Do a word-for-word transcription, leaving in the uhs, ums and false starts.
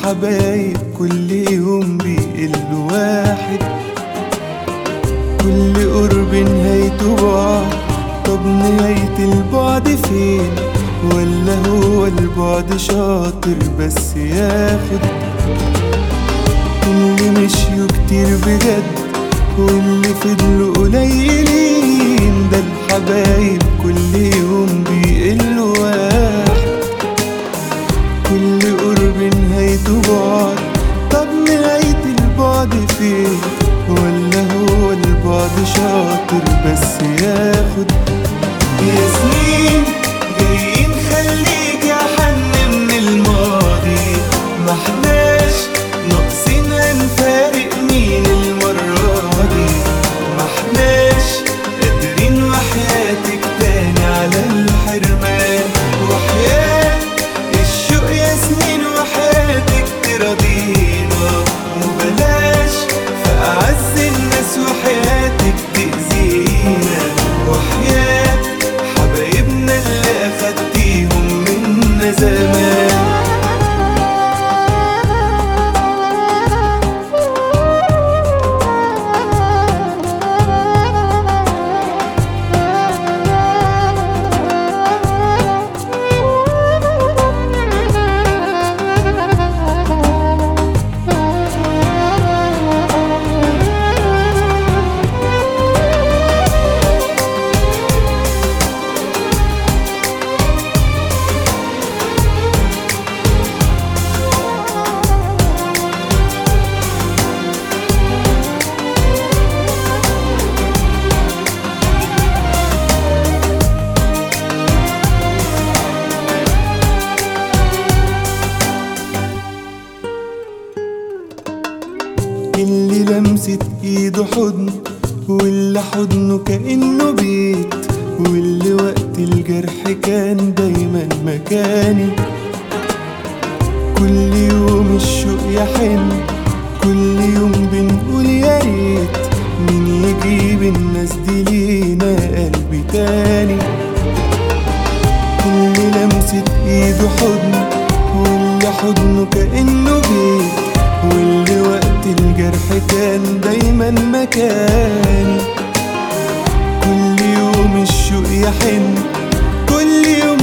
الحبايب كل يوم بيقل واحد، كل قرب نهايته بعد. طب نهاية البعد فين؟ ولا هو البعد شاطر بس ياخد؟ اللي مشيوا كتير بجد واللي فضلوا قليلين، ده الحبايب كل يوم بيقلوا واحد، كل قرب نهايته بعد. طب نهاية البعد فين؟ ولا هو البعد شاطر بس ياخد؟ يا سنين جايين خليك يا حن من الماضي، ما احناش ناقصين هنفارق مين المرة دي، ما احناش قادرين وحياتك تاني على الحرمان، وحياة الشوق يا سنين وحياتك تراضينا، وبلاش في أعز الناس وحياتك تأذينا، وحياة حبايبنا اللي أخدتيهم منا زمان. اللي لمست ايده حضن، واللي حضنه كأنه بيت، واللي وقت الجرح كان دايما مكاني. كل يوم الشوق يحن، كل يوم بنقول يا ريت مين يجيب الناس دي لينا قلبي تاني. اللي لمست ايده حضن، واللي حضنه كأنه بيت، واللي وقت الجرح كان دايما مكاني. كل يوم الشوق يحن، كل يوم